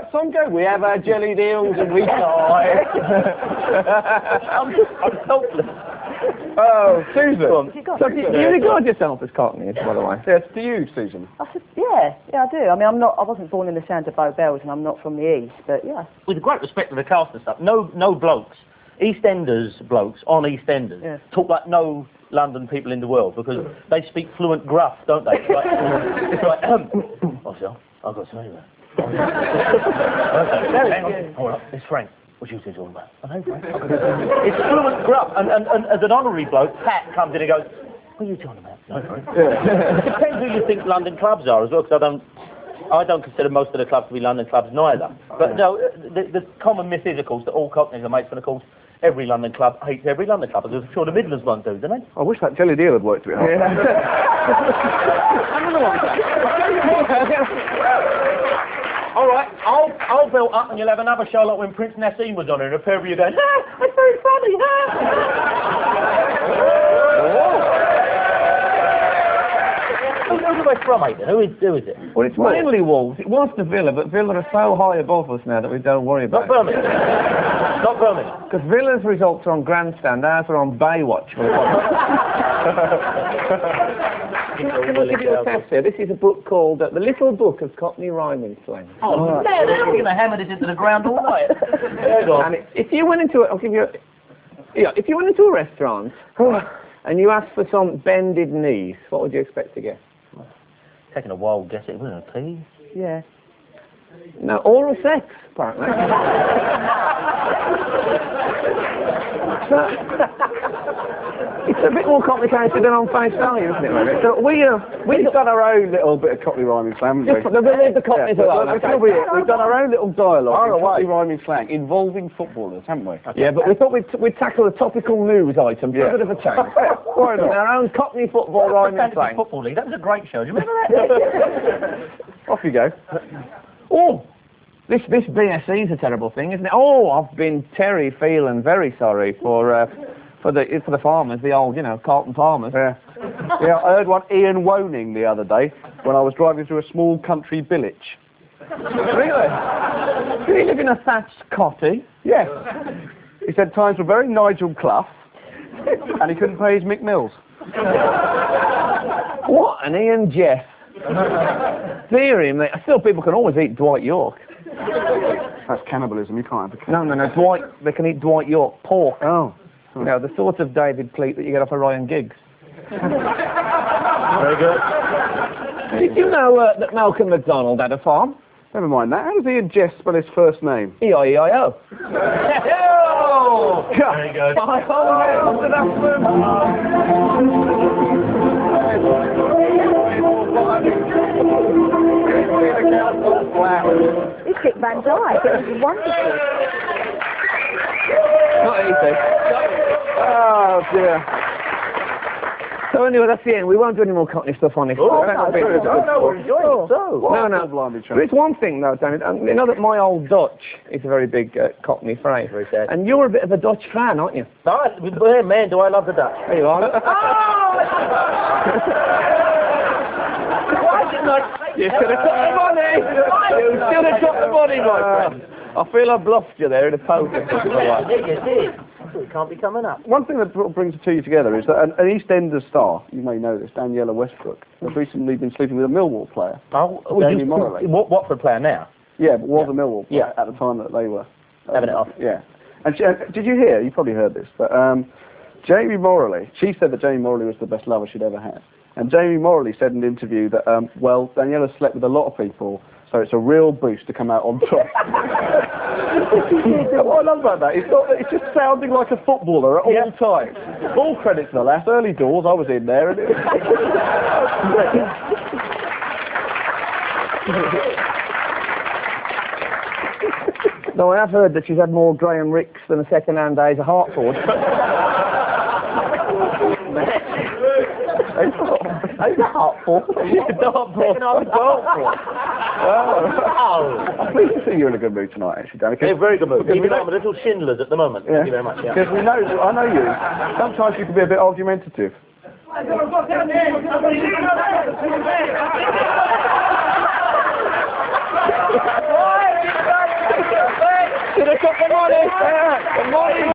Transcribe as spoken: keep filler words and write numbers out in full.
that song go? We have our jelly deals and we die. I'm, I'm helpless. Oh, Susan. So do you, do you regard yourself as Cockney, by the way? Yes, do you, Susan? I said, yeah, yeah, I do. I mean, I'm not. I wasn't born in the sound of Bow Bells, and I'm not from the east, but yeah. With great respect to the cast and stuff, no, no blokes, EastEnders blokes on EastEnders Yeah. talk like no London people in the world because they speak fluent gruff, don't they? It's like, it's like um, what's up? I've got something there. Okay, hang on. Hold up, it's Frank. What you two talking about? I know, Frank. It's fluent gruff, and, and, and as an honorary bloke, Pat comes in and goes, what are you talking about? No, Frank. Yeah. It depends who you think London clubs are as well, because I don't, I don't consider most of the clubs to be London clubs neither. But no, the, the common myth is, of course, that all Cockneys are mates, but of course, every London club hates every London club, as I'm sure the Midlands one do, don't they? I wish that jelly deal had worked a bit harder. Another one. All right, I'll I'll build up and you'll have another show like when Prince Nassim was on it, and a pair of you going, ah, that's very funny, ah. Who knows where it's from, mate, then? Who is, who is it? Well, it's mainly Wolves. It was the Villa, but Villa are so high above us now that we don't worry about Not it. Birmingham. Not Birmingham. Because Villa's results are on Grandstand, ours are on Baywatch. Can I give you a test here? This is a book called uh, The Little Book of Cockney Rhyming Slang. Oh, man, they're going to hammer this into the ground all night. There you go. And it, if you went into it, I'll give you a, yeah, if you went into a restaurant and you asked for some bended knees, what would you expect to get? Taking a wild guess, it wasn't a pea. Yeah. No, oral sex, apparently. So, it's a bit more complicated than on face value, isn't it, really? So we, uh, We've done our own little bit of Cockney rhyming slang, haven't we? Just leave the Cockneys Yeah, alone. we've, okay? done- we've done our own little dialogue Far in Cockney away. rhyming slang involving footballers, haven't we? Yeah, but we thought we'd, we'd tackle a topical news item for Yeah. a bit of a change. Why not? Our own Cockney football rhyming Fantasy slang. Football League, that was a great show. Do you remember that? Off you go. Oh, this this B S C is a terrible thing, isn't it? Oh, I've been Terry feeling very sorry for uh, for the for the farmers, the old, you know, Carlton farmers. Yeah. Yeah, I heard one Ian Woning the other day when I was driving through a small country village. Really? Did he live in a thatched cotty? Yes. He said times were very Nigel Clough and he couldn't pay his Mick Mills. What an Ian Jeff. Dear him, they, still people can always eat Dwight York. That's cannibalism, you can't have a No, no, no, Dwight, they can eat Dwight York pork. Oh. You know, the sort of David Pleat that you get off of Ryan Giggs. Very good. Did you know uh, that Malcolm McDonald had a farm? Never mind that. How does Ian Jess spell his first name? E I E I O. Very good. My whole head under that This Dick Van Dyke, it was wonderful. Not easy. Oh dear. So anyway, that's the end. We won't do any more Cockney stuff on this. Oh, That's no, a bit- no, no, we're enjoying it. So. No, no. Blimey, There is one thing though, David. Um, you know that my old Dutch is a very big uh, Cockney phrase. Very sad. And you're a bit of a Dutch fan, aren't you? No, I- man, do I love the Dutch. There you are. Why didn't I say You should have got the money. You should have got the money, my friend. I feel I bluffed you there in a poker. Yeah, you did. It can't be coming up. One thing that br- brings the two together is that an, an EastEnders star, you may know this, Daniela Westbrook, has recently been sleeping with a Millwall player. Oh, Jamie you, Morley. what, Watford player now? Yeah, but was Yeah. a Millwall player Yeah. at the time that they were uh, Having it off. Yeah. And, she, and did you hear? You probably heard this, but um, Jamie Morley. She said that Jamie Morley was the best lover she'd ever had, and Jamie Morley said in an interview that um, well, Daniela slept with a lot of people, so it's a real boost to come out on top. What I love about that, it's, not, it's just sounding like a footballer at all Yeah. times. All credit to the lass. Early doors, I was in there, and it was Though I have heard that she's had more Graham Ricks than a second-hand days at Hartford. Who's that Hartford? Dartford. Dartford. Oh. I'm pleased to see you're in a good mood tonight, actually, Danny. Yeah, very good move. because Even we though know- I'm a little Schindler's at the moment. Thank you very much. Yeah. Because we know, I know you. Sometimes you can be a bit argumentative. Why? Should have took the money. The money.